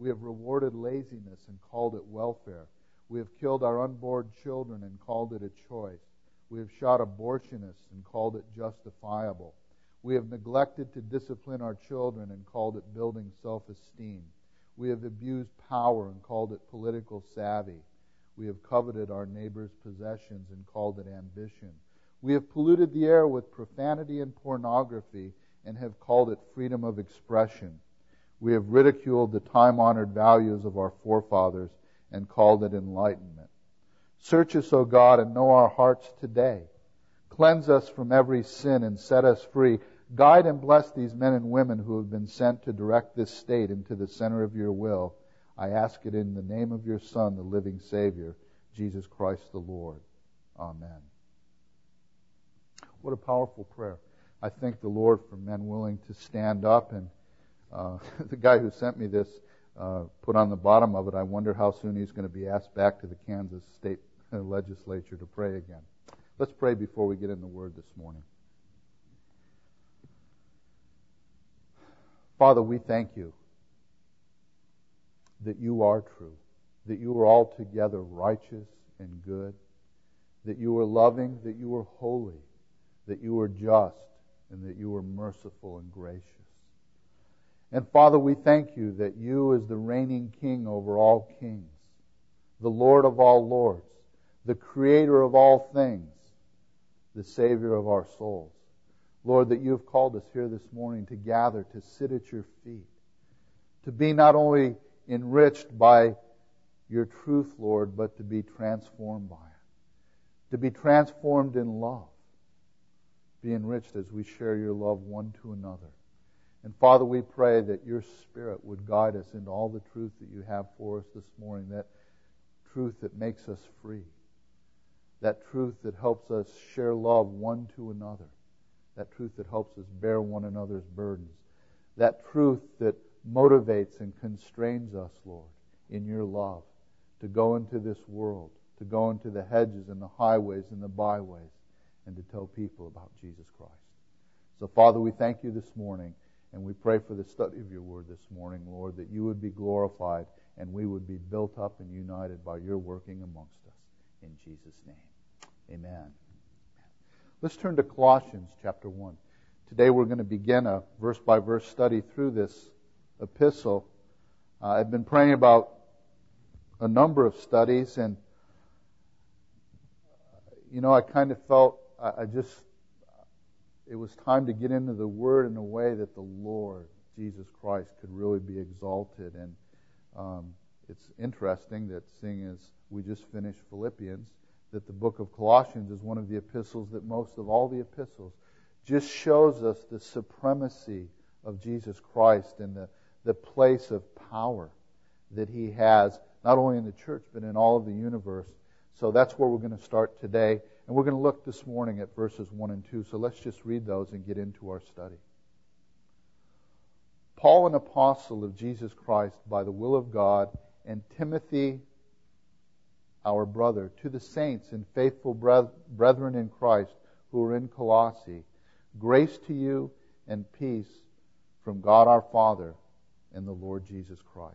We have rewarded laziness and called it welfare. We have killed our unborn children and called it a choice. We have shot abortionists and called it justifiable. We have neglected to discipline our children and called it building self-esteem. We have abused power and called it political savvy. We have coveted our neighbor's possessions and called it ambition. We have polluted the air with profanity and pornography and have called it freedom of expression. We have ridiculed the time-honored values of our forefathers and called it enlightenment. Search us, O God, and know our hearts today. Cleanse us from every sin and set us free. Guide and bless these men and women who have been sent to direct this state into the center of your will. I ask it in the name of your Son, the living Savior, Jesus Christ the Lord. Amen. What a powerful prayer. I thank the Lord for men willing to stand up. And the guy who sent me this put on the bottom of it, I wonder how soon he's going to be asked back to the Kansas State Legislature to pray again. Let's pray before we get in the Word this morning. Father, we thank you that you are true, that you are altogether righteous and good, that you are loving, that you are holy, that you are just, and that you are merciful and gracious. And Father, we thank you that you is the reigning King over all kings, the Lord of all lords, the Creator of all things, the Savior of our souls. Lord, that you have called us here this morning to gather, to sit at your feet, to be not only enriched by your truth, Lord, but to be transformed by it, to be transformed in love, be enriched as we share your love one to another. And Father, we pray that your Spirit would guide us into all the truth that you have for us this morning, that truth that makes us free, that truth that helps us share love one to another, that truth that helps us bear one another's burdens, that truth that motivates and constrains us, Lord, in your love, to go into this world, to go into the hedges and the highways and the byways, and to tell people about Jesus Christ. So, Father, we thank you this morning, and we pray for the study of your word this morning, Lord, that you would be glorified and we would be built up and united by your working amongst us. In Jesus' name, amen. Let's turn to Colossians chapter 1. Today we're going to begin a verse-by-verse study through this epistle. I've been praying about a number of studies, and I kind of felt it was time to get into the Word in a way that the Lord, Jesus Christ, could really be exalted. And it's interesting that seeing as we just finished Philippians, that the book of Colossians is one of the epistles that most of all the epistles just shows us the supremacy of Jesus Christ and the place of power that He has, not only in the church, but in all of the universe. So that's where we're going to start today. And we're going to look this morning at verses 1 and 2. So let's just read those and get into our study. Paul, an apostle of Jesus Christ by the will of God, and Timothy, our brother, to the saints and faithful brethren in Christ who are in Colossae, grace to you and peace from God our Father and the Lord Jesus Christ.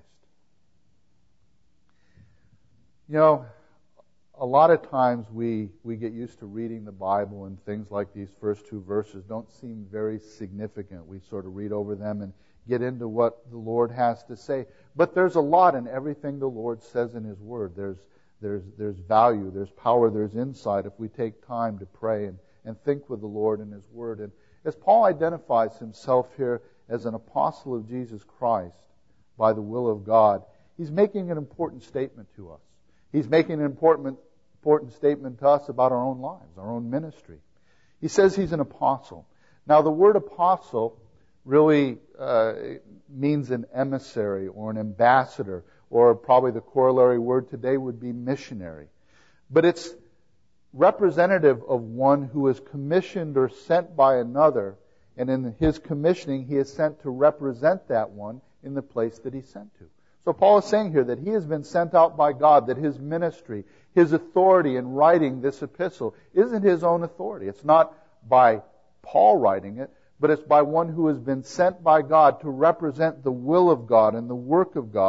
A lot of times we get used to reading the Bible, and things like these first two verses don't seem very significant. We sort of read over them and get into what the Lord has to say. But there's a lot in everything the Lord says in His Word. There's value, there's power, there's insight if we take time to pray and think with the Lord in His Word. And as Paul identifies himself here as an apostle of Jesus Christ by the will of God, he's making an important statement to us. He's making an important statement to us about our own lives, our own ministry. He says he's an apostle. Now, the word apostle really means an emissary or an ambassador, or probably the corollary word today would be missionary. But it's representative of one who is commissioned or sent by another, and in his commissioning, he is sent to represent that one in the place that he's sent to. So Paul is saying here that he has been sent out by God, that his ministry, his authority in writing this epistle isn't his own authority. It's not by Paul writing it, but it's by one who has been sent by God to represent the will of God and the work of God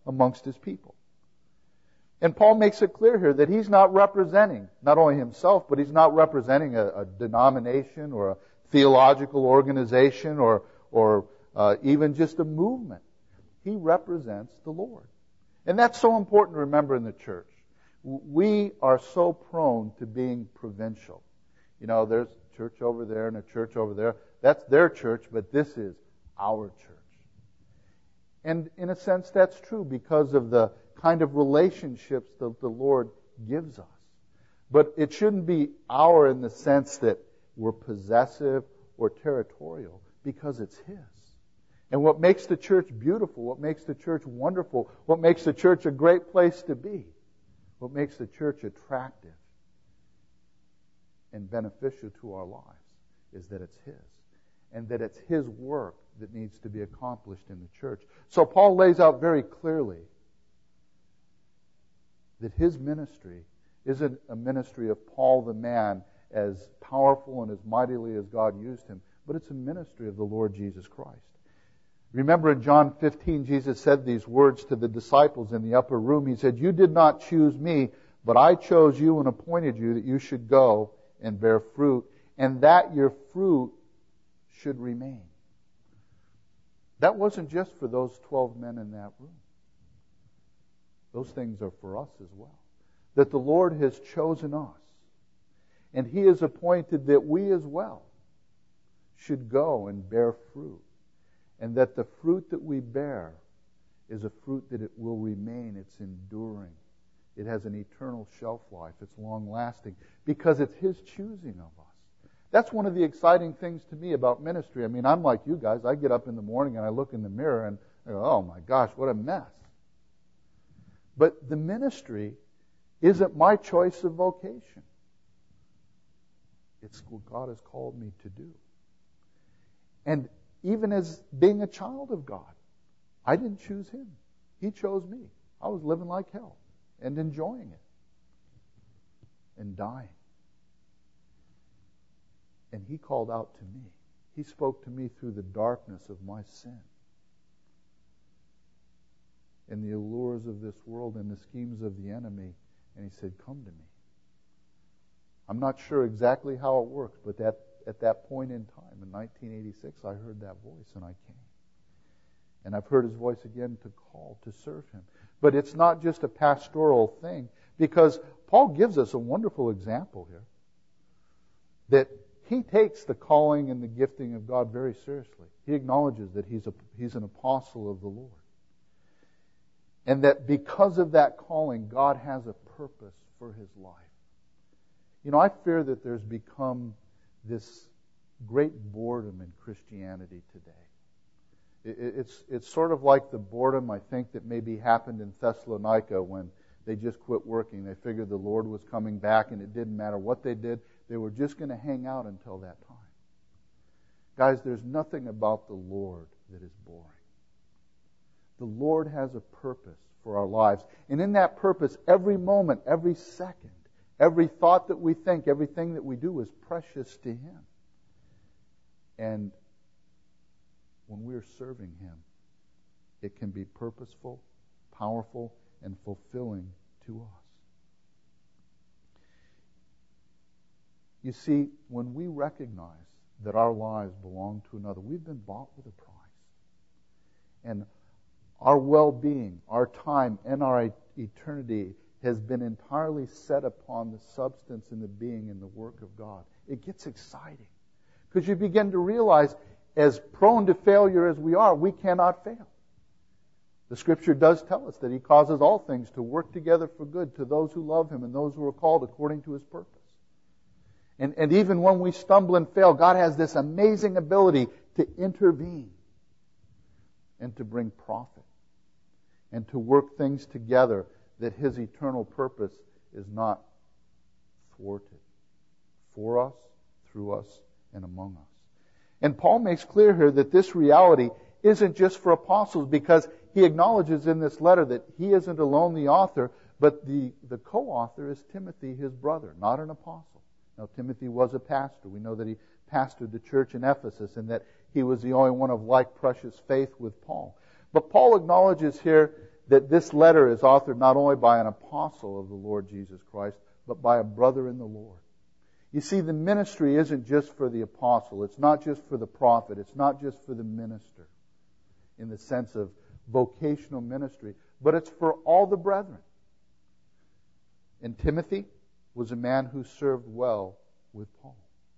amongst His people. And Paul makes it clear here that he's not representing not only himself, but he's not representing a denomination or a theological organization or even just a movement. He represents the Lord. And that's so important to remember in the church. We are so prone to being provincial. You know, there's a church over there and a church over there. That's their church, but this is our church. And in a sense, that's true because of the kind of relationships that the Lord gives us. But it shouldn't be our in the sense that we're possessive or territorial, because it's His. And what makes the church beautiful, what makes the church wonderful, what makes the church a great place to be, what makes the church attractive and beneficial to our lives is that it's His. And that it's His work that needs to be accomplished in the church. So Paul lays out very clearly that his ministry isn't a ministry of Paul the man, as powerful and as mightily as God used him, but it's a ministry of the Lord Jesus Christ. Remember in John 15, Jesus said these words to the disciples in the upper room. He said, "You did not choose me, but I chose you and appointed you that you should go and bear fruit, and that your fruit should remain." That wasn't just for those 12 men in that room. Those things are for us as well. That the Lord has chosen us, and He has appointed that we as well should go and bear fruit. And that the fruit that we bear is a fruit that it will remain. It's enduring. It has an eternal shelf life. It's long-lasting because it's His choosing of us. That's one of the exciting things to me about ministry. I mean, I'm like you guys. I get up in the morning and I look in the mirror and I go, oh my gosh, what a mess. But the ministry isn't my choice of vocation. It's what God has called me to do. And even as being a child of God, I didn't choose Him. He chose me. I was living like hell and enjoying it and dying. And He called out to me. He spoke to me through the darkness of my sin and the allures of this world and the schemes of the enemy. And He said, "Come to me." I'm not sure exactly how it works, but at that point in time, in 1986, I heard that voice and I came. And I've heard His voice again to call, to serve Him. But it's not just a pastoral thing, because Paul gives us a wonderful example here. That he takes the calling and the gifting of God very seriously. He acknowledges that he's an apostle of the Lord. And that because of that calling, God has a purpose for his life. You know, I fear that there's become this great boredom in Christianity today. It's sort of like the boredom, I think, that maybe happened in Thessalonica when they just quit working. They figured the Lord was coming back and it didn't matter what they did. They were just going to hang out until that time. Guys, there's nothing about the Lord that is boring. The Lord has a purpose for our lives. And in that purpose, every moment, every second, every thought that we think, everything that we do is precious to Him. And when we're serving Him, it can be purposeful, powerful, and fulfilling to us. You see, when we recognize that our lives belong to another, we've been bought with a price. And our well-being, our time, and our eternity has been entirely set upon the substance and the being and the work of God. It gets exciting. Because you begin to realize, as prone to failure as we are, we cannot fail. The Scripture does tell us that He causes all things to work together for good to those who love Him and those who are called according to His purpose. And even when we stumble and fail, God has this amazing ability to intervene and to bring profit and to work things together that His eternal purpose is not thwarted for us, through us, and among us. And Paul makes clear here that this reality isn't just for apostles, because he acknowledges in this letter that he isn't alone the author, but the co-author is Timothy, his brother, not an apostle. Now, Timothy was a pastor. We know that he pastored the church in Ephesus and that he was the only one of like precious faith with Paul. But Paul acknowledges here that this letter is authored not only by an apostle of the Lord Jesus Christ, but by a brother in the Lord. You see, the ministry isn't just for the apostle. It's not just for the prophet. It's not just for the minister in the sense of vocational ministry, but it's for all the brethren. And Timothy was a man who served well with Paul.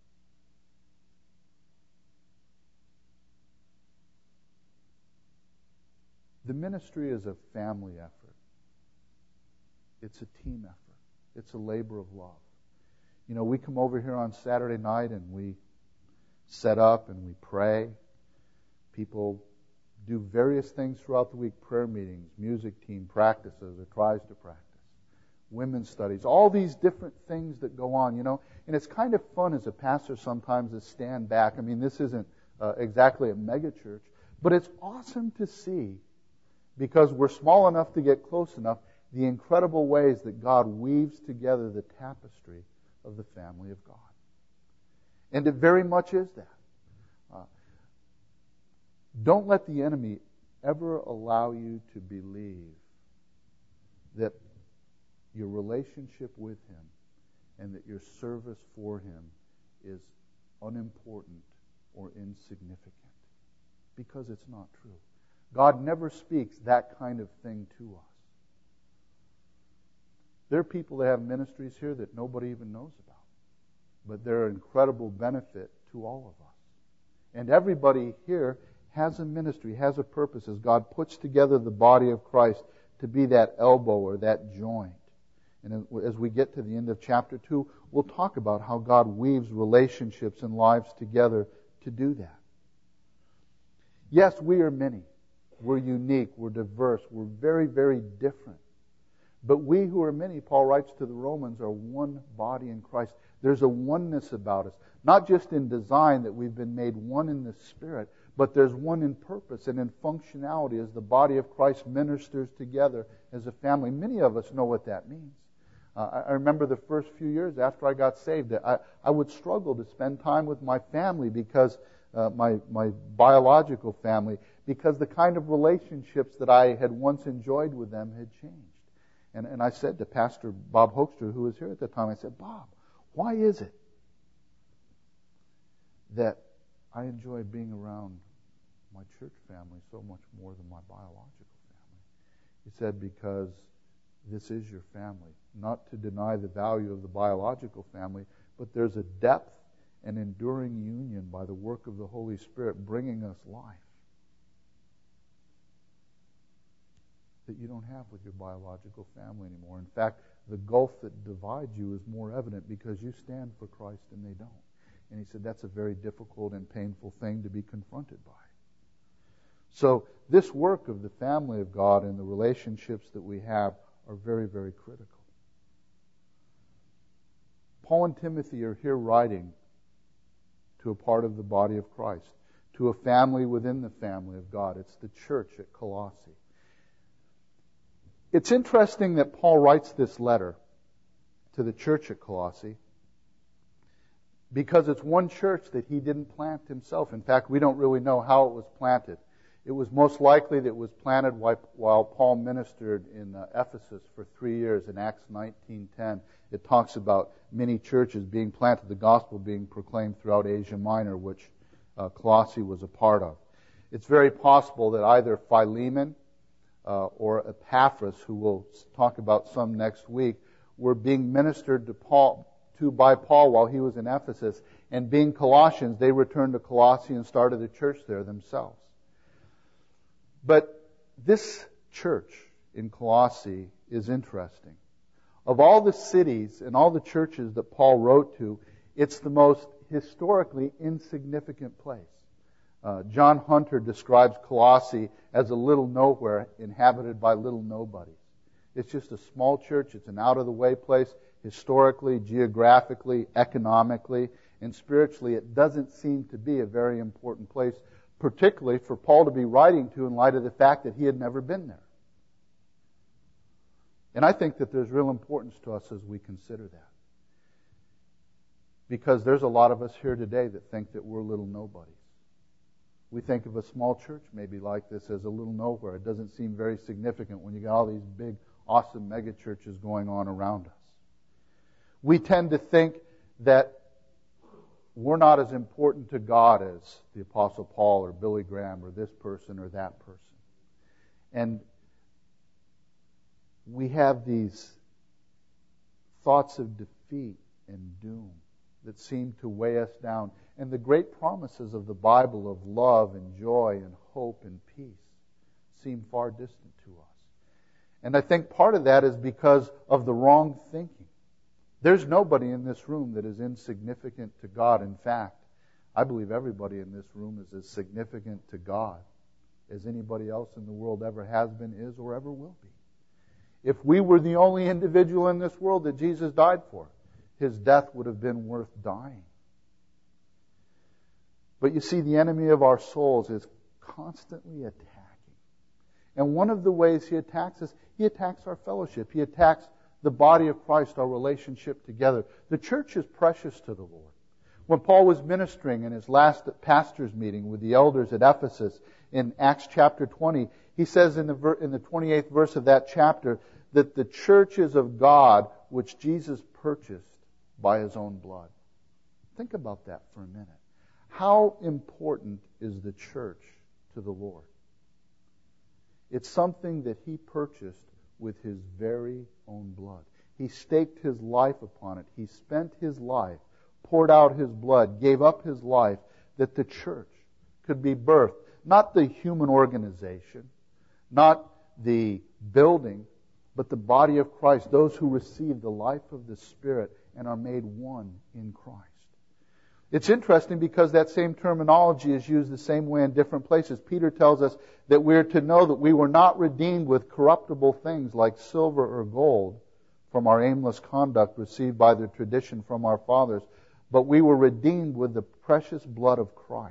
The ministry is a family effort. It's a team effort. It's a labor of love. You know, we come over here on Saturday night and we set up and we pray. People do various things throughout the week, prayer meetings, music team practices or tries to practice, women's studies, all these different things that go on, you know. And it's kind of fun as a pastor sometimes to stand back. I mean, this isn't exactly a mega church, but it's awesome to see, because we're small enough to get close enough, the incredible ways that God weaves together the tapestry of the family of God. And it very much is that. Don't let the enemy ever allow you to believe that your relationship with Him and that your service for Him is unimportant or insignificant, because it's not true. God never speaks that kind of thing to us. There are people that have ministries here that nobody even knows about, but they're an incredible benefit to all of us. And everybody here has a ministry, has a purpose, as God puts together the body of Christ to be that elbow or that joint. And as we get to the end of chapter 2, we'll talk about how God weaves relationships and lives together to do that. Yes, we are many. We're unique. We're diverse. We're very, very different. But we who are many, Paul writes to the Romans, are one body in Christ. There's a oneness about us. Not just in design that we've been made one in the Spirit, but there's one in purpose and in functionality as the body of Christ ministers together as a family. Many of us know what that means. I remember the first few years after I got saved, I would struggle to spend time with my family because my biological family, because the kind of relationships that I had once enjoyed with them had changed. And I said to Pastor Bob Hoekstra, who was here at the time, I said, Bob, why is it that I enjoy being around my church family so much more than my biological family? He said, because this is your family. Not to deny the value of the biological family, but there's a depth and enduring union by the work of the Holy Spirit bringing us life that you don't have with your biological family anymore. In fact, the gulf that divides you is more evident because you stand for Christ and they don't. And he said that's a very difficult and painful thing to be confronted by. So this work of the family of God and the relationships that we have are very, very critical. Paul and Timothy are here writing to a part of the body of Christ, to a family within the family of God. It's the church at Colossae. It's interesting that Paul writes this letter to the church at Colossae because it's one church that he didn't plant himself. In fact, we don't really know how it was planted. It was most likely that it was planted while Paul ministered in Ephesus for 3 years. In Acts 19:10, it talks about many churches being planted, the gospel being proclaimed throughout Asia Minor, which Colossae was a part of. It's very possible that either Philemon or Epaphras, who we'll talk about some next week, were being ministered to by Paul while he was in Ephesus. And being Colossians, they returned to Colossae and started a church there themselves. But this church in Colossae is interesting. Of all the cities and all the churches that Paul wrote to, it's the most historically insignificant place. John Hunter describes Colossae as a little nowhere inhabited by little nobodies. It's just a small church. It's an out-of-the-way place historically, geographically, economically, and spiritually. It doesn't seem to be a very important place, particularly for Paul to be writing to in light of the fact that he had never been there. And I think that there's real importance to us as we consider that. Because there's a lot of us here today that think that we're little nobodies. We think of a small church maybe like this as a little nowhere. It doesn't seem very significant when you got all these big, awesome mega churches going on around us. We tend to think that we're not as important to God as the Apostle Paul or Billy Graham or this person or that person. And we have these thoughts of defeat and doom that seem to weigh us down. And the great promises of the Bible of love and joy and hope and peace seem far distant to us. And I think part of that is because of the wrong thinking. There's nobody in this room that is insignificant to God. In fact, I believe everybody in this room is as significant to God as anybody else in the world ever has been, is, or ever will be. If we were the only individual in this world that Jesus died for, His death would have been worth dying. But you see, the enemy of our souls is constantly attacking. And one of the ways he attacks us, he attacks our fellowship. He attacks the body of Christ, our relationship together. The church is precious to the Lord. When Paul was ministering in his last pastor's meeting with the elders at Ephesus in Acts chapter 20, he says in the 28th verse of that chapter that the church is of God, which Jesus purchased by His own blood. Think about that for a minute. How important is the church to the Lord? It's something that He purchased with His very own blood. He staked His life upon it. He spent His life, poured out His blood, gave up His life, that the church could be birthed. Not the human organization, not the building, but the body of Christ, those who receive the life of the Spirit and are made one in Christ. It's interesting because that same terminology is used the same way in different places. Peter tells us that we're to know that we were not redeemed with corruptible things like silver or gold from our aimless conduct received by the tradition from our fathers, but we were redeemed with the precious blood of Christ.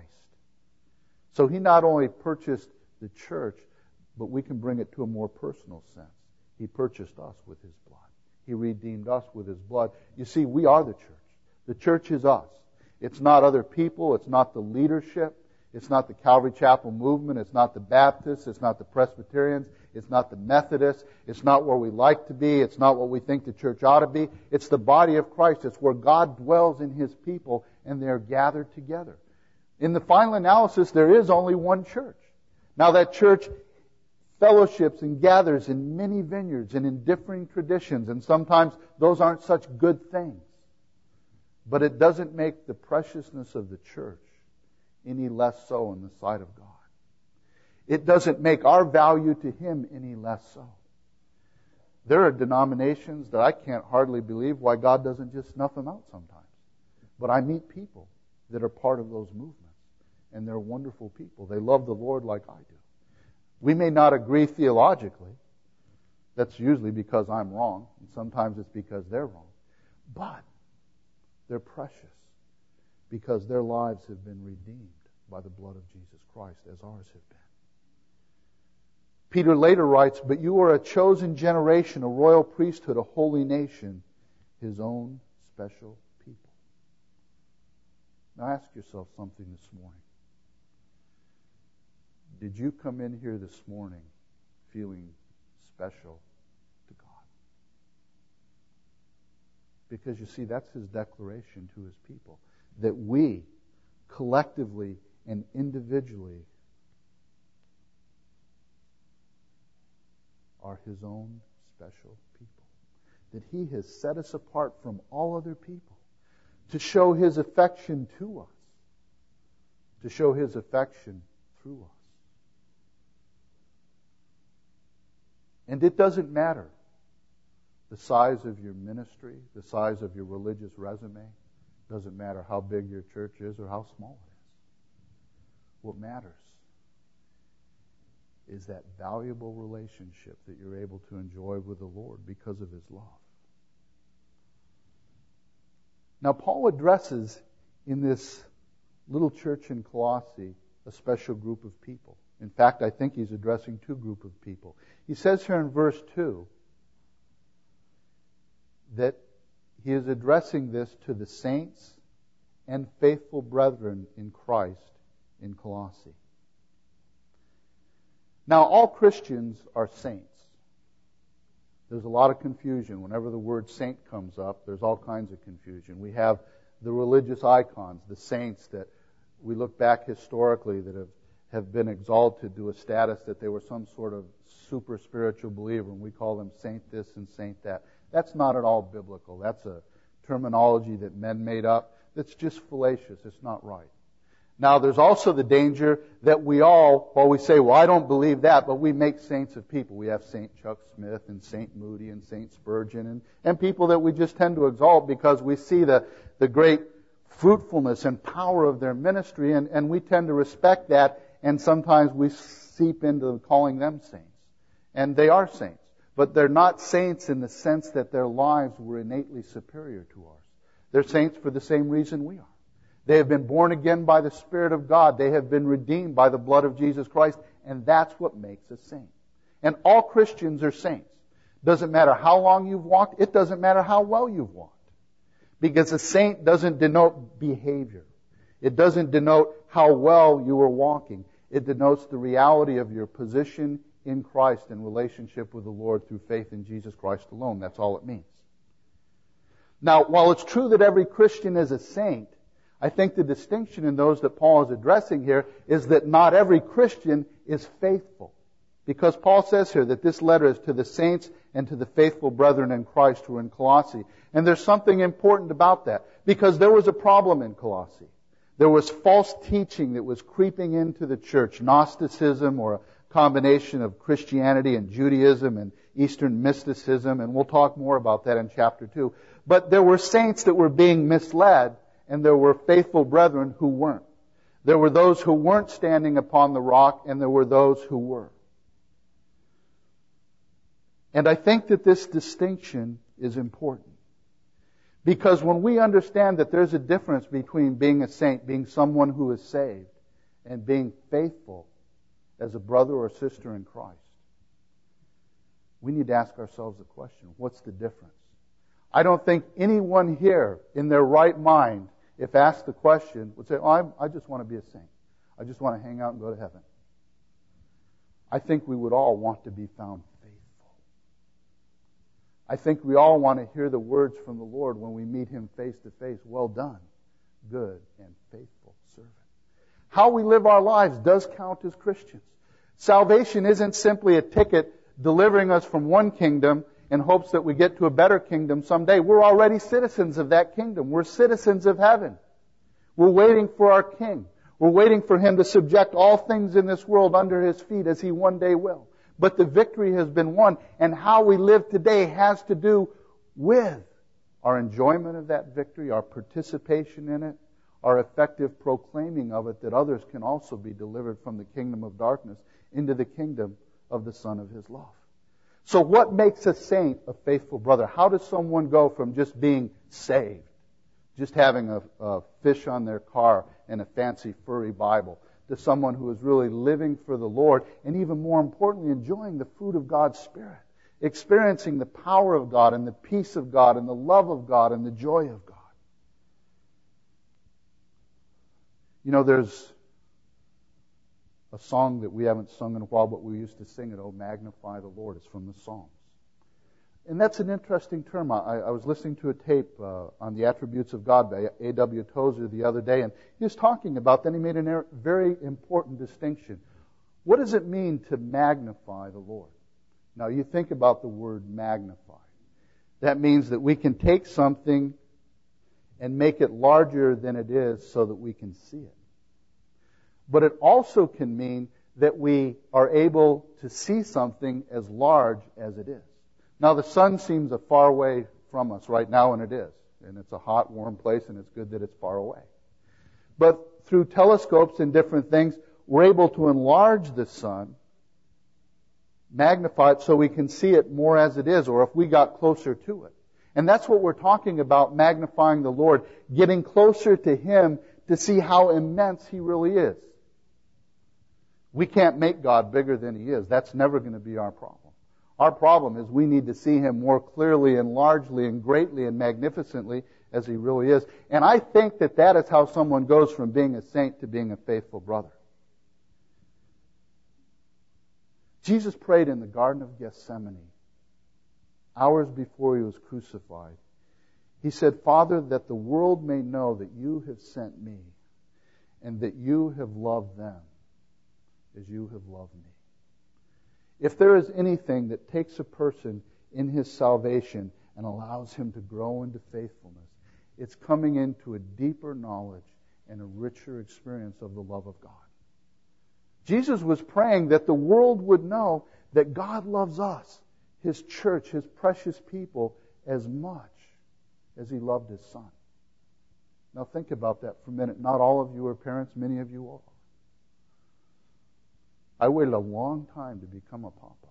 So He not only purchased the church, but we can bring it to a more personal sense. He purchased us with His blood. He redeemed us with His blood. You see, we are the church. The church is us. It's not other people. It's not the leadership. It's not the Calvary Chapel movement. It's not the Baptists. It's not the Presbyterians. It's not the Methodists. It's not where we like to be. It's not what we think the church ought to be. It's the body of Christ. It's where God dwells in His people and they're gathered together. In the final analysis, there is only one church. Now that church fellowships and gathers in many vineyards and in differing traditions, and sometimes those aren't such good things. But it doesn't make the preciousness of the church any less so in the sight of God. It doesn't make our value to Him any less so. There are denominations that I can't hardly believe why God doesn't just snuff them out sometimes. But I meet people that are part of those movements, and they're wonderful people. They love the Lord like I do. We may not agree theologically. That's usually because I'm wrong, and sometimes it's because they're wrong. But they're precious because their lives have been redeemed by the blood of Jesus Christ as ours have been. Peter later writes, "But you are a chosen generation, a royal priesthood, a holy nation, His own special people." Now ask yourself something this morning. Did you come in here this morning feeling special to God? Because you see, that's His declaration to His people, that we collectively and individually are His own special people. That He has set us apart from all other people to show His affection to us, to show His affection through us. And it doesn't matter the size of your ministry, the size of your religious resume. It doesn't matter how big your church is or how small it is. What matters is that valuable relationship that you're able to enjoy with the Lord because of His love. Now, Paul addresses in this little church in Colossae a special group of people. In fact, I think he's addressing two groups of people. He says here in verse 2 that he is addressing this to the saints and faithful brethren in Christ in Colossae. Now, all Christians are saints. There's a lot of confusion. Whenever the word saint comes up, there's all kinds of confusion. We have the religious icons, the saints that we look back historically that have been exalted to a status that they were some sort of super spiritual believer, and we call them saint this and saint that. That's not at all biblical. That's a terminology that men made up that's just fallacious. It's not right. Now, there's also the danger that we all, while we say, well, I don't believe that, but we make saints of people. We have St. Chuck Smith and St. Moody and St. Spurgeon and people that we just tend to exalt because we see the great fruitfulness and power of their ministry, and we tend to respect that, and sometimes we seep into calling them saints. And they are saints, but they're not saints in the sense that their lives were innately superior to ours. They're saints for the same reason we are. They have been born again by the Spirit of God. They have been redeemed by the blood of Jesus Christ. And that's what makes a saint. And all Christians are saints. Doesn't matter how long you've walked. It doesn't matter how well you've walked. Because a saint doesn't denote behavior. It doesn't denote how well you are walking. It denotes the reality of your position in Christ in relationship with the Lord through faith in Jesus Christ alone. That's all it means. Now, while it's true that every Christian is a saint, I think the distinction in those that Paul is addressing here is that not every Christian is faithful. Because Paul says here that this letter is to the saints and to the faithful brethren in Christ who are in Colossae. And there's something important about that. Because there was a problem in Colossae. There was false teaching that was creeping into the church. Gnosticism, or a combination of Christianity and Judaism and Eastern mysticism. And we'll talk more about that in chapter 2. But there were saints that were being misled, and there were faithful brethren who weren't. There were those who weren't standing upon the rock, and there were those who were. And I think that this distinction is important. Because when we understand that there's a difference between being a saint, being someone who is saved, and being faithful as a brother or sister in Christ, we need to ask ourselves the question, what's the difference? I don't think anyone here in their right mind, if asked the question, would say, oh, I just want to be a saint. I just want to hang out and go to heaven. I think we would all want to be found faithful. I think we all want to hear the words from the Lord when we meet Him face to face. Well done, good and faithful servant. How we live our lives does count as Christians. Salvation isn't simply a ticket delivering us from one kingdom in hopes that we get to a better kingdom someday. We're already citizens of that kingdom. We're citizens of heaven. We're waiting for our King. We're waiting for Him to subject all things in this world under His feet as He one day will. But the victory has been won, and how we live today has to do with our enjoyment of that victory, our participation in it, our effective proclaiming of it, that others can also be delivered from the kingdom of darkness into the kingdom of the Son of His love. So what makes a saint a faithful brother? How does someone go from just being saved, just having a fish on their car and a fancy furry Bible, to someone who is really living for the Lord, and even more importantly, enjoying the fruit of God's Spirit, experiencing the power of God and the peace of God and the love of God and the joy of God? You know, there's a song that we haven't sung in a while, but we used to sing it, "Oh, magnify the Lord." It's from the Psalms. And that's an interesting term. I was listening to a tape on the attributes of God by A.W. Tozer the other day, and he was talking about, then he made a very important distinction. What does it mean to magnify the Lord? Now, you think about the word magnify. That means that we can take something and make it larger than it is so that we can see it. But it also can mean that we are able to see something as large as it is. Now, the sun seems a far way from us right now, and it is. And it's a hot, warm place, and it's good that it's far away. But through telescopes and different things, we're able to enlarge the sun, magnify it so we can see it more as it is, or if we got closer to it. And that's what we're talking about, magnifying the Lord, getting closer to Him to see how immense He really is. We can't make God bigger than He is. That's never going to be our problem. Our problem is we need to see Him more clearly and largely and greatly and magnificently as He really is. And I think that that is how someone goes from being a saint to being a faithful brother. Jesus prayed in the Garden of Gethsemane, hours before He was crucified. He said, Father, that the world may know that You have sent Me, and that You have loved them as You have loved Me. If there is anything that takes a person in his salvation and allows him to grow into faithfulness, it's coming into a deeper knowledge and a richer experience of the love of God. Jesus was praying that the world would know that God loves us, His church, His precious people, as much as He loved His Son. Now think about that for a minute. Not all of you are parents, many of you are. I waited a long time to become a papa.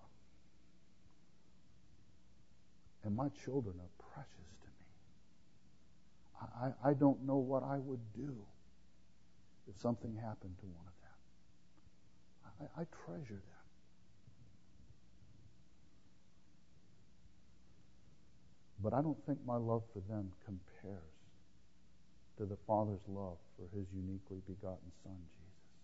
And my children are precious to me. I don't know what I would do if something happened to one of them. I treasure them. But I don't think my love for them compares to the Father's love for His uniquely begotten Son, Jesus.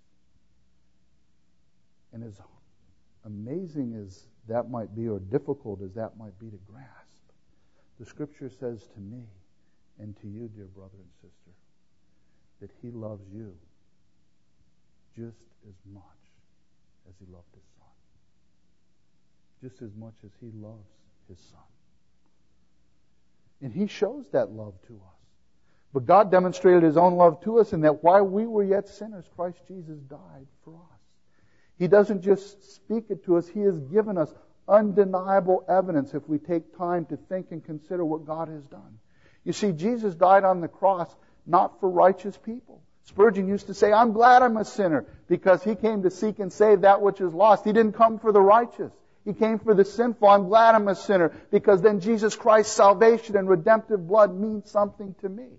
And as amazing as that might be, or difficult as that might be to grasp, the Scripture says to me and to you, dear brother and sister, that He loves you just as much as He loved His Son. Just as much as He loves His Son. And He shows that love to us. But God demonstrated His own love to us in that while we were yet sinners, Christ Jesus died for us. He doesn't just speak it to us. He has given us undeniable evidence if we take time to think and consider what God has done. You see, Jesus died on the cross not for righteous people. Spurgeon used to say, I'm glad I'm a sinner because He came to seek and save that which is lost. He didn't come for the righteous. He came for the sinful. I'm glad I'm a sinner because then Jesus Christ's salvation and redemptive blood means something to me.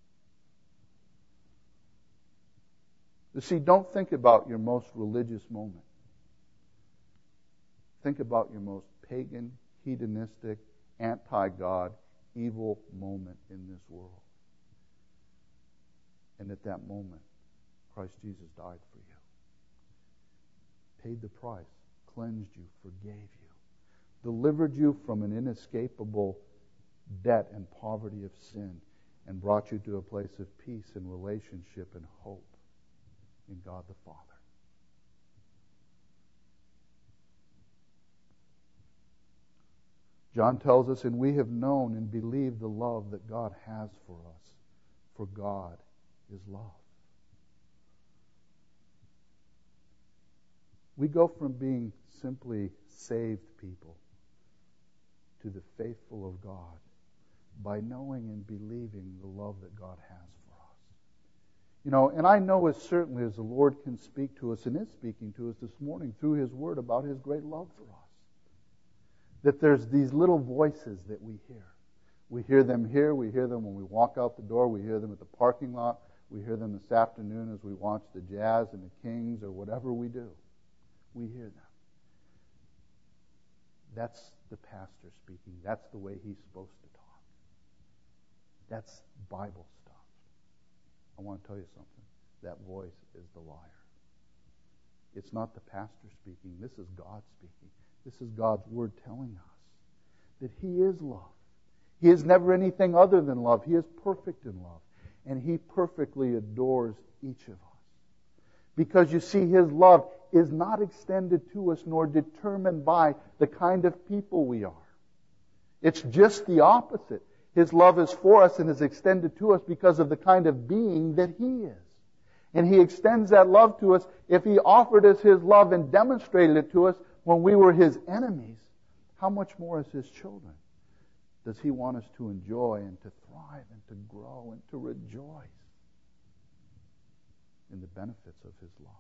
You see, don't think about your most religious moment. Think about your most pagan, hedonistic, anti-God, evil moment in this world. And at that moment, Christ Jesus died for you. Paid the price, cleansed you, forgave you, delivered you from an inescapable debt and poverty of sin, and brought you to a place of peace and relationship and hope in God the Father. John tells us, and we have known and believed the love that God has for us, for God is love. We go from being simply saved people to the faithful of God by knowing and believing the love that God has for us. You know, and I know as certainly as the Lord can speak to us and is speaking to us this morning through His Word about His great love for us, that there's these little voices that we hear. We hear them here, we hear them when we walk out the door, we hear them at the parking lot, we hear them this afternoon as we watch the Jazz and the Kings or whatever we do. We hear them. That's the pastor speaking. That's the way he's supposed to talk. That's Bible stuff. I want to tell you something. That voice is the liar. It's not the pastor speaking. This is God speaking. This is God's Word telling us that He is love. He is never anything other than love. He is perfect in love. And He perfectly adores each of us. Because you see, His love is not extended to us nor determined by the kind of people we are. It's just the opposite. His love is for us and is extended to us because of the kind of being that He is. And He extends that love to us. If He offered us His love and demonstrated it to us when we were His enemies, how much more as His children does He want us to enjoy and to thrive and to grow and to rejoice in the benefits of His love?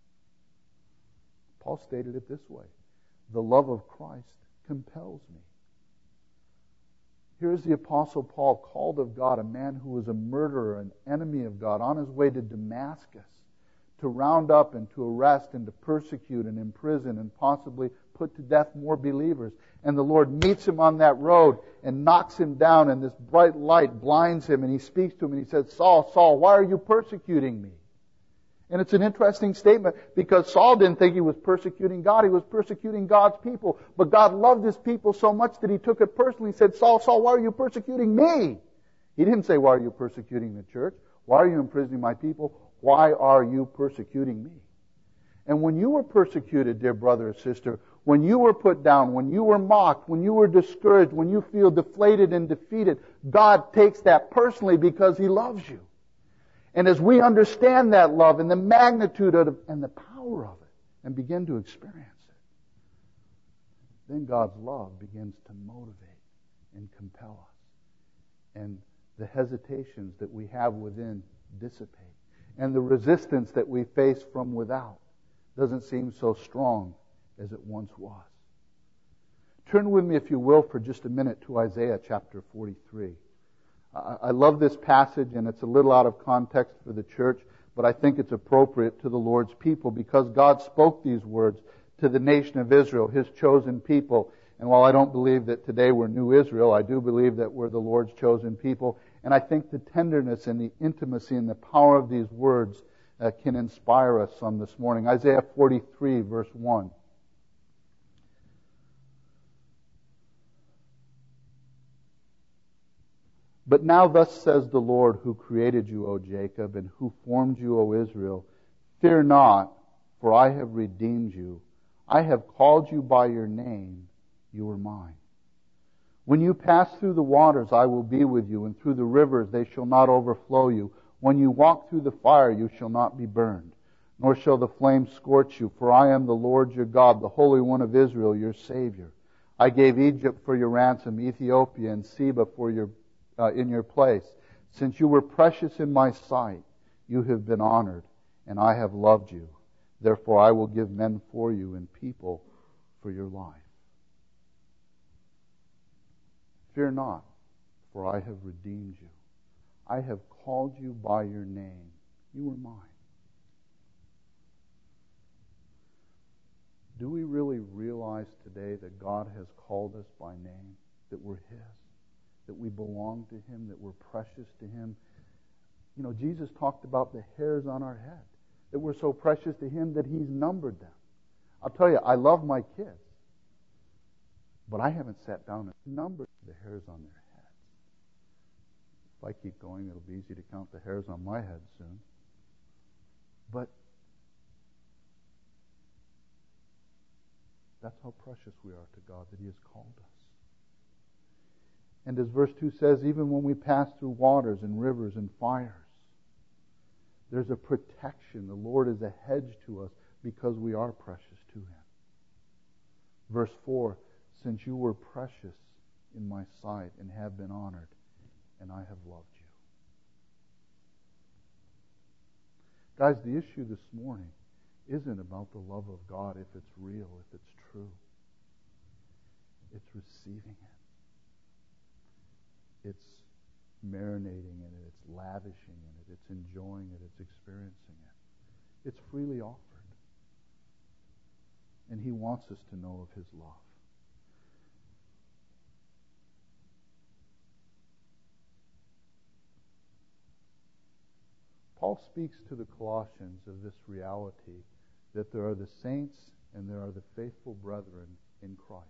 Paul stated it this way: the love of Christ compels me. Here's the Apostle Paul, called of God, a man who was a murderer, an enemy of God, on his way to Damascus to round up and to arrest and to persecute and imprison and possibly put to death more believers. And the Lord meets him on that road and knocks him down, and this bright light blinds him, and He speaks to him and He says, Saul, Saul, why are you persecuting me? And it's an interesting statement because Saul didn't think he was persecuting God. He was persecuting God's people. But God loved His people so much that He took it personally. He said, Saul, Saul, why are you persecuting me? He didn't say, why are you persecuting the church? Why are you imprisoning my people? Why are you persecuting me? And when you were persecuted, dear brother or sister, when you were put down, when you were mocked, when you were discouraged, when you feel deflated and defeated, God takes that personally because He loves you. And as we understand that love and the magnitude of it and the power of it and begin to experience it, then God's love begins to motivate and compel us. And the hesitations that we have within dissipate. And the resistance that we face from without doesn't seem so strong as it once was. Turn with me, if you will, for just a minute to Isaiah chapter 43. I love this passage, and it's a little out of context for the church, but I think it's appropriate to the Lord's people because God spoke these words to the nation of Israel, His chosen people. And while I don't believe that today we're New Israel, I do believe that we're the Lord's chosen people. And I think the tenderness and the intimacy and the power of these words can inspire us some this morning. Isaiah 43, verse 1. But now thus says the Lord who created you, O Jacob, and who formed you, O Israel, fear not, for I have redeemed you. I have called you by your name. You are mine. When you pass through the waters, I will be with you, and through the rivers they shall not overflow you. When you walk through the fire, you shall not be burned, nor shall the flame scorch you. For I am the Lord your God, the Holy One of Israel, your Savior. I gave Egypt for your ransom, Ethiopia and Seba for your in your place. Since you were precious in my sight, you have been honored, and I have loved you. Therefore I will give men for you and people for your life. Fear not, for I have redeemed you. I have called you by your name. You are mine. Do we really realize today that God has called us by name, that we're His, that we belong to Him, that we're precious to Him? You know, Jesus talked about the hairs on our head, that we're so precious to Him that He's numbered them. I'll tell you, I love my kids, but I haven't sat down and numbered the hairs on their heads. If I keep going, it'll be easy to count the hairs on my head soon. But that's how precious we are to God, that He has called us. And as verse 2 says, even when we pass through waters and rivers and fires, there's a protection. The Lord is a hedge to us because we are precious to Him. Verse 4, since you were precious in my sight and have been honored, and I have loved you. Guys, the issue this morning isn't about the love of God, if it's real, if it's true. It's receiving it. It's marinating in it. It's lavishing in it. It's enjoying it. It's experiencing it. It's freely offered. And He wants us to know of His love. Paul speaks to the Colossians of this reality that there are the saints and there are the faithful brethren in Christ.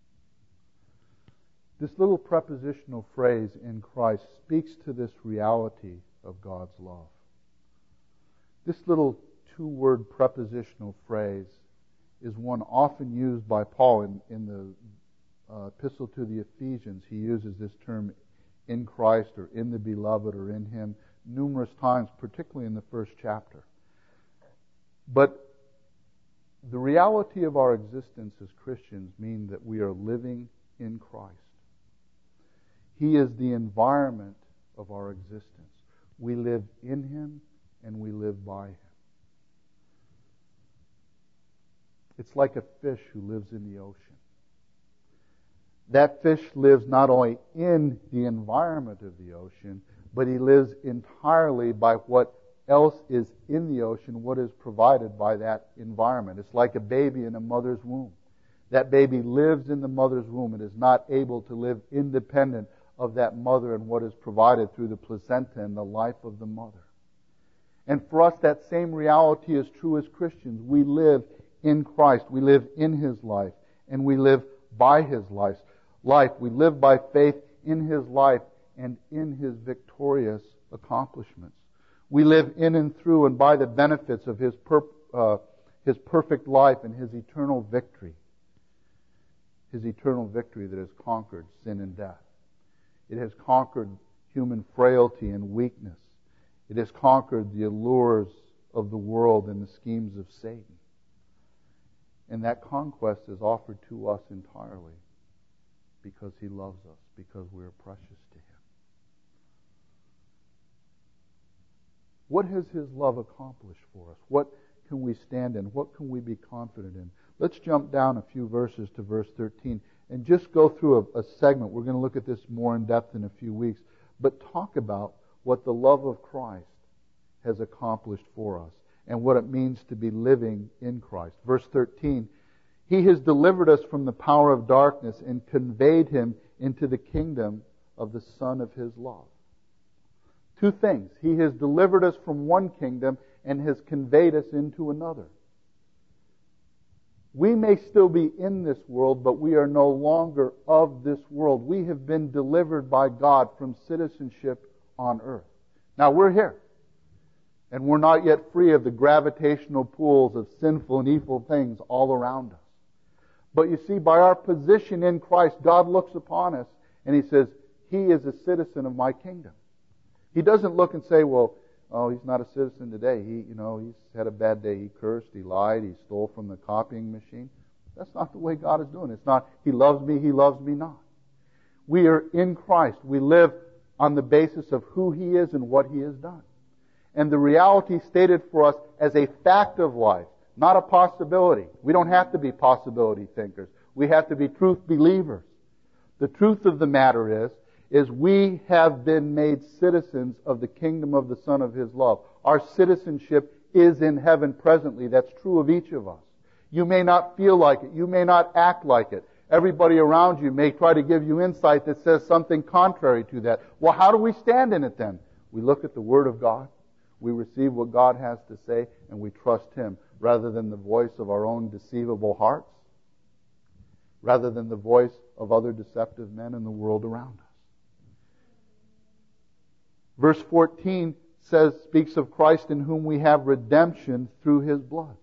This little prepositional phrase, in Christ, speaks to this reality of God's love. This little two-word prepositional phrase is one often used by Paul in the epistle to the Ephesians. He uses this term in Christ or in the beloved or in Him numerous times, particularly in the first chapter. But the reality of our existence as Christians means that we are living in Christ. He is the environment of our existence. We live in Him and we live by Him. It's like a fish who lives in the ocean. That fish lives not only in the environment of the ocean, but he lives entirely by what else is in the ocean, what is provided by that environment. It's like a baby in a mother's womb. That baby lives in the mother's womb and is not able to live independent of that mother and what is provided through the placenta and the life of the mother. And for us, that same reality is true as Christians. We live in Christ. We live in His life. And we live by His life. We live by faith in His life and in His victorious accomplishments. We live in and through and by the benefits of His perfect life and His eternal victory. His eternal victory that has conquered sin and death. It has conquered human frailty and weakness. It has conquered the allures of the world and the schemes of Satan. And that conquest is offered to us entirely because He loves us, because we are precious to Him. What has His love accomplished for us? What can we stand in? What can we be confident in? Let's jump down a few verses to verse 13 and just go through a segment. We're going to look at this more in depth in a few weeks, but talk about what the love of Christ has accomplished for us and what it means to be living in Christ. Verse 13, He has delivered us from the power of darkness and conveyed Him into the kingdom of the Son of His love. Two things. He has delivered us from one kingdom and has conveyed us into another. We may still be in this world, but we are no longer of this world. We have been delivered by God from citizenship on earth. Now we're here. And we're not yet free of the gravitational pools of sinful and evil things all around us. But you see, by our position in Christ, God looks upon us and He says, He is a citizen of my kingdom. He doesn't look and say, well, oh, he's not a citizen today. He's had a bad day. He cursed, he lied, he stole from the copying machine. That's not the way God is doing it. It's not, He loves me not. We are in Christ. We live on the basis of who He is and what He has done. And the reality stated for us as a fact of life, not a possibility. We don't have to be possibility thinkers. We have to be truth believers. The truth of the matter is we have been made citizens of the kingdom of the Son of His love. Our citizenship is in heaven presently. That's true of each of us. You may not feel like it. You may not act like it. Everybody around you may try to give you insight that says something contrary to that. Well, how do we stand in it then? We look at the Word of God. We receive what God has to say, and we trust Him rather than the voice of our own deceivable hearts, rather than the voice of other deceptive men in the world around us. Verse 14 speaks of Christ in whom we have redemption through His blood.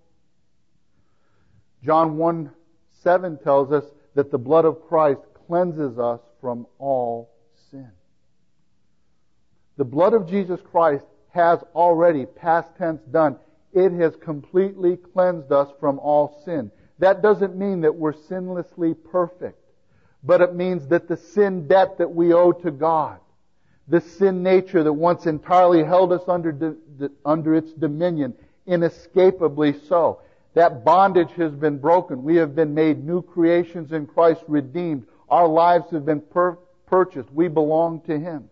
John 1:7 tells us that the blood of Christ cleanses us from all sin. The blood of Jesus Christ has already, past tense, done. It has completely cleansed us from all sin. That doesn't mean that we're sinlessly perfect, but it means that the sin debt that we owe to God, the sin nature that once entirely held us under its dominion, inescapably so, that bondage has been broken. We have been made new creations in Christ, redeemed. Our lives have been purchased. We belong to Him.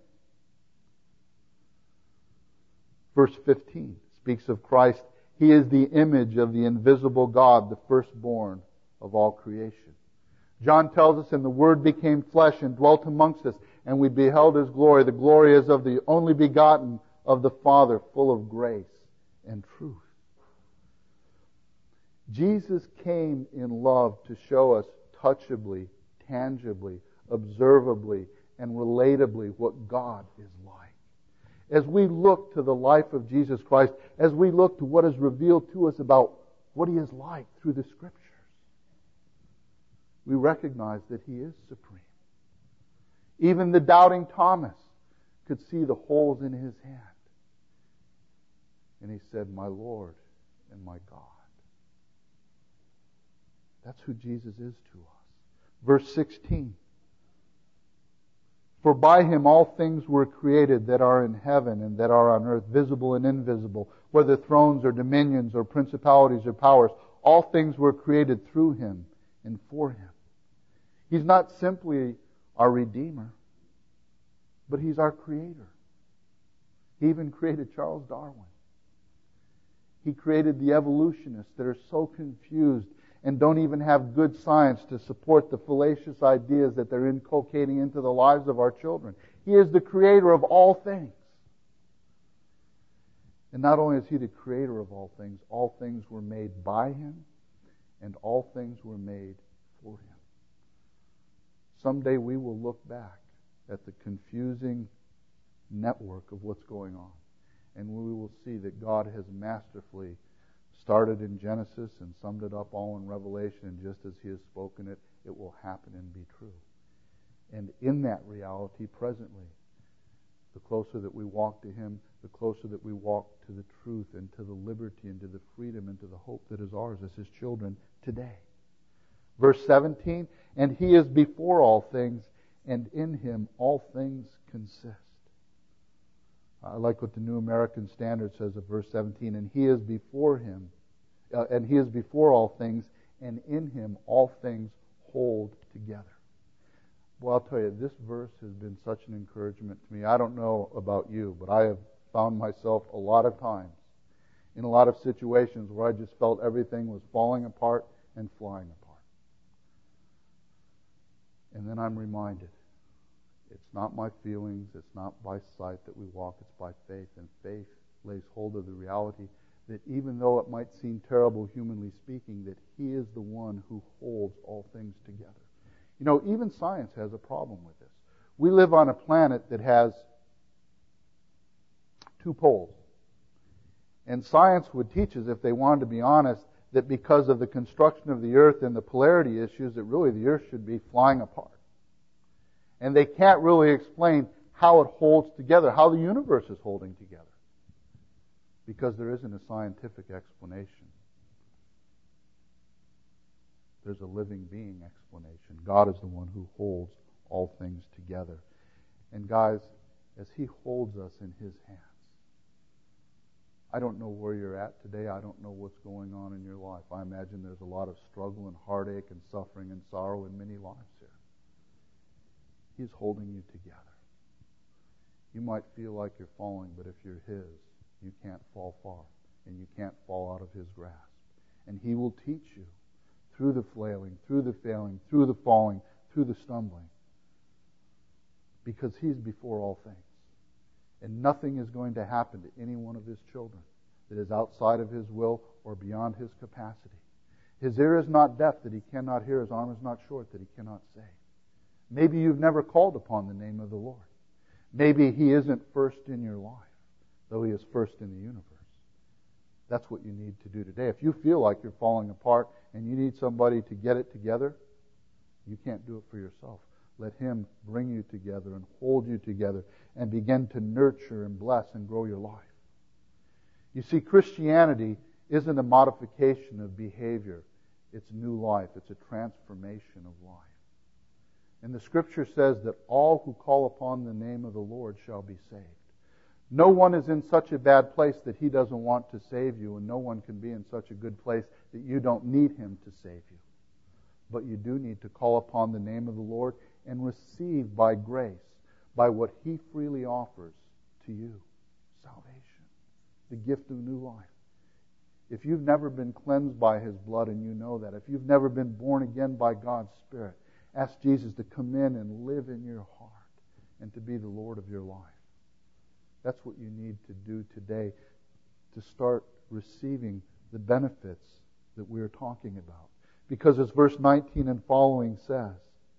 Verse 15 speaks of Christ. He is the image of the invisible God, the firstborn of all creation. John tells us, and the Word became flesh and dwelt amongst us, and we beheld His glory. The glory is of the only begotten of the Father, full of grace and truth. Jesus came in love to show us touchably, tangibly, observably, and relatably what God is like. As we look to the life of Jesus Christ, as we look to what is revealed to us about what He is like through the Scriptures, we recognize that He is supreme. Even the doubting Thomas could see the holes in His hand. And he said, "My Lord and my God." That's who Jesus is to us. Verse 16. For by Him all things were created that are in heaven and that are on earth, visible and invisible, whether thrones or dominions or principalities or powers. All things were created through Him and for Him. He's not simply our Redeemer, but He's our Creator. He even created Charles Darwin. He created the evolutionists that are so confused and don't even have good science to support the fallacious ideas that they're inculcating into the lives of our children. He is the Creator of all things. And not only is He the creator of all things were made by Him, and all things were made for Him. Someday we will look back at the confusing network of what's going on, and we will see that God has masterfully started in Genesis and summed it up all in Revelation, and just as He has spoken it, it will happen and be true. And in that reality, presently, the closer that we walk to Him, the closer that we walk to the truth and to the liberty and to the freedom and to the hope that is ours as His children today. Verse 17, and He is before all things, and in Him all things consist. I like what the New American Standard says of verse 17, and He is before Him, and He is before all things, and in Him all things hold together. Well, I'll tell you, this verse has been such an encouragement to me. I don't know about you, but I have found myself a lot of times in a lot of situations where I just felt everything was falling apart and flying apart. And then I'm reminded, it's not my feelings, it's not by sight that we walk, it's by faith. And faith lays hold of the reality that even though it might seem terrible humanly speaking, that He is the one who holds all things together. You know, even science has a problem with this. We live on a planet that has two poles. And science would teach us, if they wanted to be honest, that because of the construction of the earth and the polarity issues, that really the earth should be flying apart. And they can't really explain how it holds together, how the universe is holding together, because there isn't a scientific explanation. There's a living being explanation. God is the one who holds all things together. And guys, as He holds us in His hands, I don't know where you're at today. I don't know what's going on in your life. I imagine there's a lot of struggle and heartache and suffering and sorrow in many lives here. He's holding you together. You might feel like you're falling, but if you're His, you can't fall far, and you can't fall out of His grasp. And He will teach you through the flailing, through the failing, through the falling, through the stumbling, because He's before all things. And nothing is going to happen to any one of His children that is outside of His will or beyond His capacity. His ear is not deaf that He cannot hear. His arm is not short that He cannot save. Maybe you've never called upon the name of the Lord. Maybe He isn't first in your life, though He is first in the universe. That's what you need to do today. If you feel like you're falling apart and you need somebody to get it together, you can't do it for yourself. Let Him bring you together and hold you together and begin to nurture and bless and grow your life. You see, Christianity isn't a modification of behavior. It's new life. It's a transformation of life. And the Scripture says that all who call upon the name of the Lord shall be saved. No one is in such a bad place that He doesn't want to save you, and no one can be in such a good place that you don't need Him to save you. But you do need to call upon the name of the Lord and receive by grace, by what He freely offers to you, salvation, the gift of new life. If you've never been cleansed by His blood and you know that, if you've never been born again by God's Spirit, ask Jesus to come in and live in your heart and to be the Lord of your life. That's what you need to do today to start receiving the benefits that we're talking about. Because as verse 19 and following says,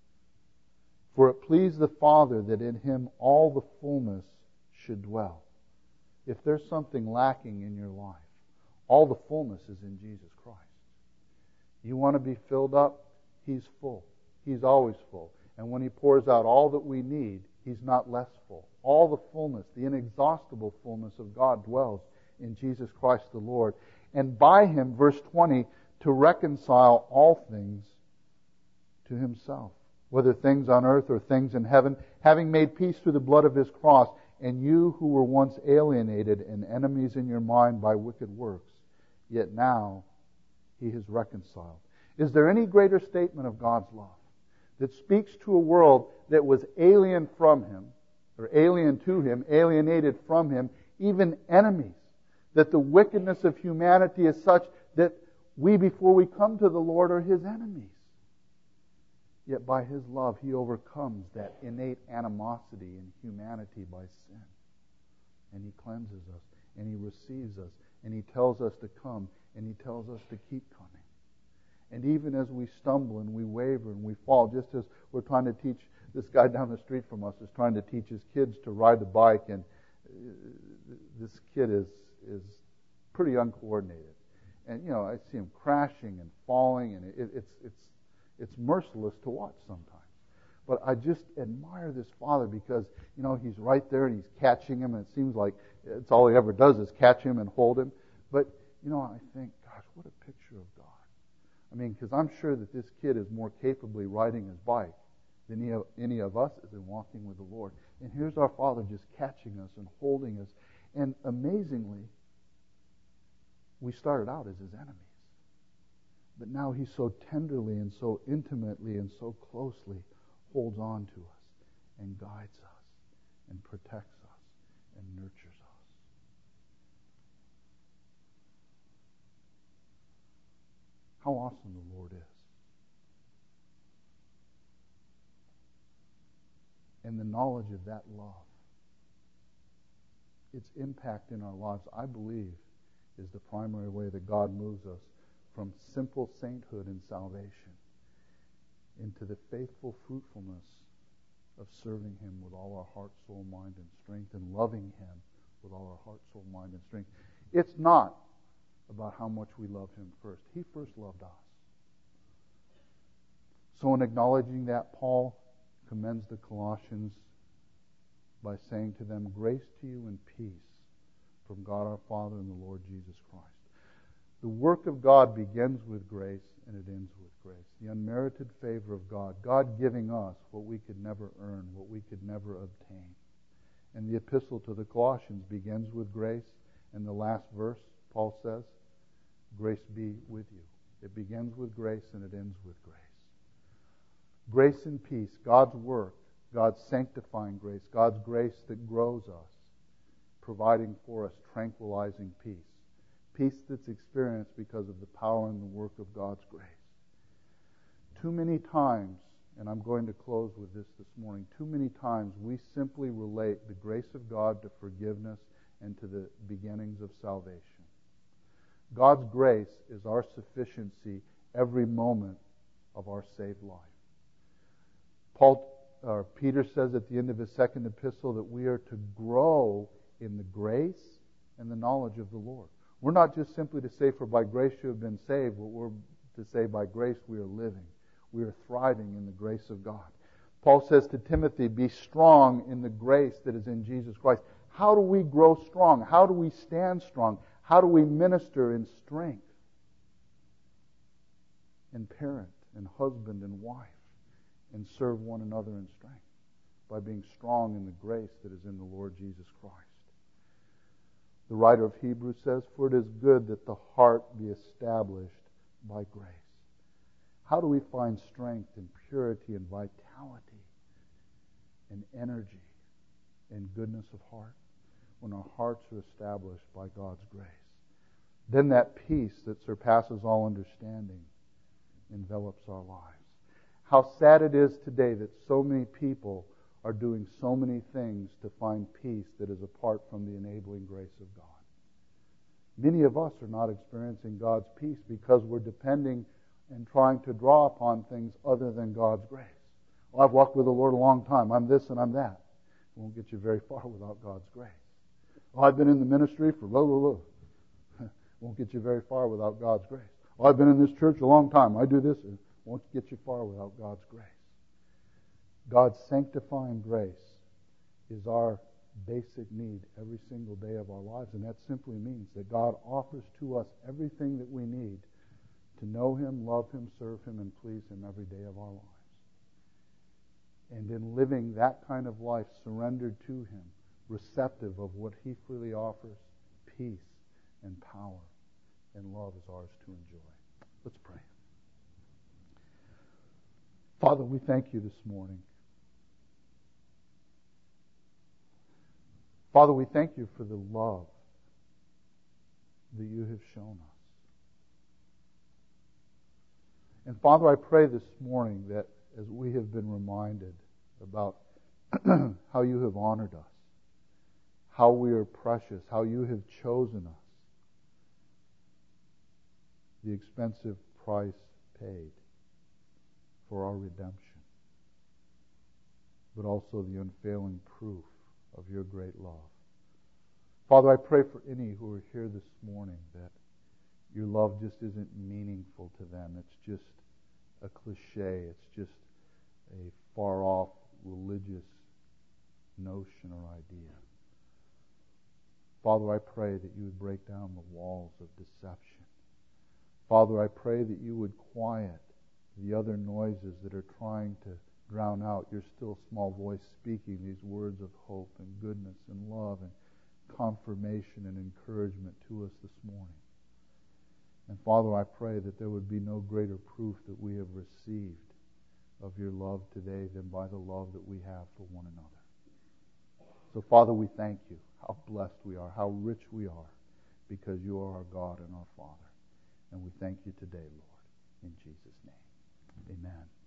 for it pleased the Father that in Him all the fullness should dwell. If there's something lacking in your life, all the fullness is in Jesus Christ. You want to be filled up? He's full. He's always full. And when He pours out all that we need, He's not less full. All the fullness, the inexhaustible fullness of God dwells in Jesus Christ the Lord. And by Him, verse 20, to reconcile all things to Himself, whether things on earth or things in heaven, having made peace through the blood of His cross, and you who were once alienated and enemies in your mind by wicked works, yet now He has reconciled. Is there any greater statement of God's love that speaks to a world that was alien from Him, or alien to Him, alienated from Him, even enemies, that the wickedness of humanity is such that we, before we come to the Lord, are His enemies? Yet by His love, He overcomes that innate animosity in humanity by sin. And He cleanses us. and He receives us, and He tells us to come, and He tells us to keep coming. And even as we stumble and we waver and we fall, just as we're trying to teach, this guy down the street from us is trying to teach his kids to ride the bike, and this kid is pretty uncoordinated. And, I see him crashing and falling, and it's merciless to watch sometimes. But I just admire this father because, he's right there and he's catching him, and it seems like it's all he ever does is catch him and hold him. But, I think, gosh, what a picture of God. Because I'm sure that this kid is more capably riding his bike than any of us is in walking with the Lord. And here's our Father just catching us and holding us. And amazingly, we started out as His enemies. But now He so tenderly and so intimately and so closely holds on to us and guides us and protects us and nurtures us. How awesome the Lord is. And the knowledge of that love, its impact in our lives, I believe, is the primary way that God moves us from simple sainthood and salvation into the faithful fruitfulness of serving Him with all our heart, soul, mind, and strength, and loving Him with all our heart, soul, mind, and strength. It's not about how much we love Him first. He first loved us. So in acknowledging that, Paul commends the Colossians by saying to them, "Grace to you and peace from God our Father and the Lord Jesus Christ." The work of God begins with grace and it ends with grace. The unmerited favor of God. God giving us what we could never earn, what we could never obtain. And the epistle to the Colossians begins with grace, and the last verse, Paul says, "Grace be with you." It begins with grace and it ends with grace. Grace and peace, God's work, God's sanctifying grace, God's grace that grows us, providing for us tranquilizing peace. Peace that's experienced because of the power and the work of God's grace. Too many times, and I'm going to close with this morning, too many times we simply relate the grace of God to forgiveness and to the beginnings of salvation. God's grace is our sufficiency every moment of our saved life. Peter says at the end of his second epistle that we are to grow in the grace and the knowledge of the Lord. We're not just simply to say, for by grace you have been saved, but we're to say by grace we are living. We are thriving in the grace of God. Paul says to Timothy, be strong in the grace that is in Jesus Christ. How do we grow strong? How do we stand strong? How do we minister in strength? And parent and husband and wife and serve one another in strength by being strong in the grace that is in the Lord Jesus Christ. The writer of Hebrews says, for it is good that the heart be established by grace. How do we find strength and purity and vitality and energy and goodness of heart? When our hearts are established by God's grace. Then that peace that surpasses all understanding envelops our lives. How sad it is today that so many people are doing so many things to find peace that is apart from the enabling grace of God. Many of us are not experiencing God's peace because we're depending and trying to draw upon things other than God's grace. Well, I've walked with the Lord a long time. I'm this and I'm that. It won't get you very far without God's grace. Well, I've been in the ministry for blah, blah, blah. Won't get you very far without God's grace. Well, I've been in this church a long time. I do this. It won't get you far without God's grace. God's sanctifying grace is our basic need every single day of our lives, and that simply means that God offers to us everything that we need to know Him, love Him, serve Him, and please Him every day of our lives. And in living that kind of life surrendered to Him, receptive of what He freely offers, peace and power and love is ours to enjoy. Let's pray. Father, we thank You this morning. Father, we thank You for the love that You have shown us. And Father, I pray this morning that as we have been reminded about how You have honored us, how we are precious, how you have chosen us, the expensive price paid for our redemption, but also the unfailing proof of your great love. Father, I pray for any who are here this morning that your love just isn't meaningful to them. It's just a cliche. It's just a far-off religious notion or idea. Father, I pray that you would break down the walls of deception. Father, I pray that you would quiet the other noises that are trying to drown out your still small voice speaking these words of hope and goodness and love and confirmation and encouragement to us this morning. And Father, I pray that there would be no greater proof that we have received of your love today than by the love that we have for one another. So Father, we thank you how blessed we are, how rich we are, because you are our God and our Father. And we thank you today, Lord, in Jesus' name. Amen.